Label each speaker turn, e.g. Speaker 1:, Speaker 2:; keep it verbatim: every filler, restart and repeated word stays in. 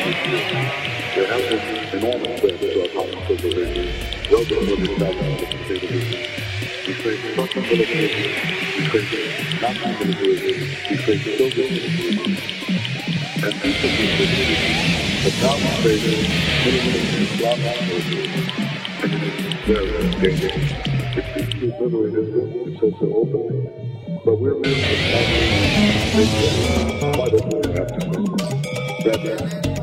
Speaker 1: There have been enormous threats to our common civilization. Welcome to the establishment of the state of Israel. We face Russian militarism. We face Nazi militarism. We face Soviet militarism. And each of these militarisms have now been facing military Islamic militarism. And it is very dangerous. It seeks to liberate Israel. It says so openly. But we're really establishing a state by the way after Christmas. That